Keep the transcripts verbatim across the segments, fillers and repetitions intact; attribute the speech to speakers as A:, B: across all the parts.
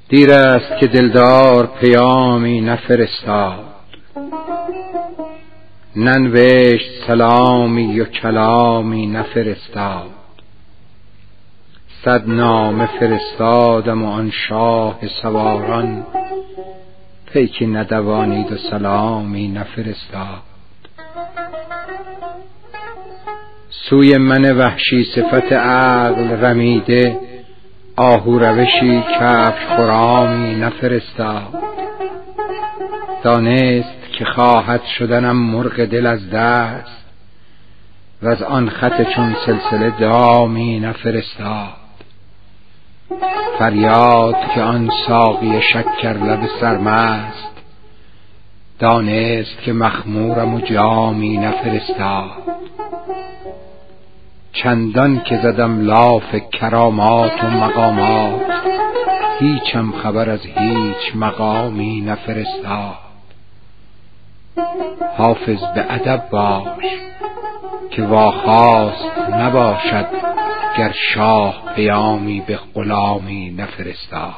A: دیر است که دلدار پیامی نفرستاد، ننوشت سلامی و کلامی نفرستاد. صد نامه فرستادم و آن شاه سواران، پیکی ندوانید و سلامی نفرستاد. سوی من وحشی صفت عقل رمیده، آهو روشی کفش خرامی نفرستاد. دانست که خواهد شدنم مرغ دل از دست، و از آن خط چون سلسله دامی نفرستاد. فریاد که آن ساقی شکر لب سرمست، دانست که مخمورم و جامی نفرستاد. چندان که زدم لاف کرامات و مقامات، هیچم خبر از هیچ مقامی نفرستاد. حافظ به ادب باش که واخواست نباشد، گر شاه پیامی به غلامی نفرستاد.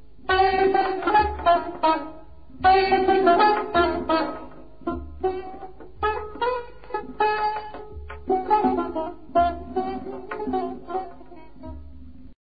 B: Thank you.